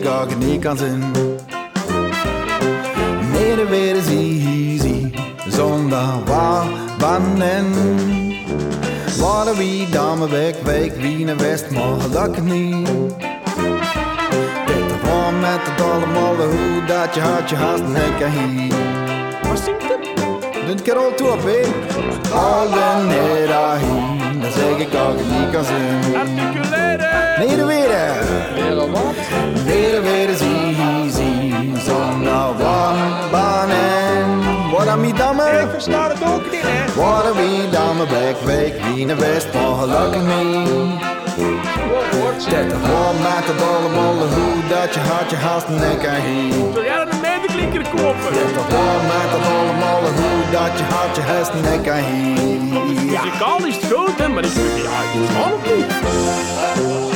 ik ook niet kan zien. Nee, weer is easy, zonder wannen. Worden wie dan week, wie naar west, maar gelukkig niet. Dit gewoon met de dolle molle, hoe dat je hartje haast nekken hier. Wat zingt het? Doe een keer al toe op, hé. Al de nederheen, dan zeg ik ook niet kan zien. Articuleren! Nee, de weer. Leren wat? Weer is easy, zonder wannen. Worden wie dan Ik versta het ook niet, hè? Worden wie dan week, wie naar west, maar gelukkig niet. Dit gewoon met de dolle molle, hoe dat je hartje haast nekken hier. Wil jij een medeklinker kopen? Dit gewoon met de dolle molle, hoe dat je hartje haast nekken hier. Muzikaal is het goed, hè? Maar ik vind ja, ik kan het niet.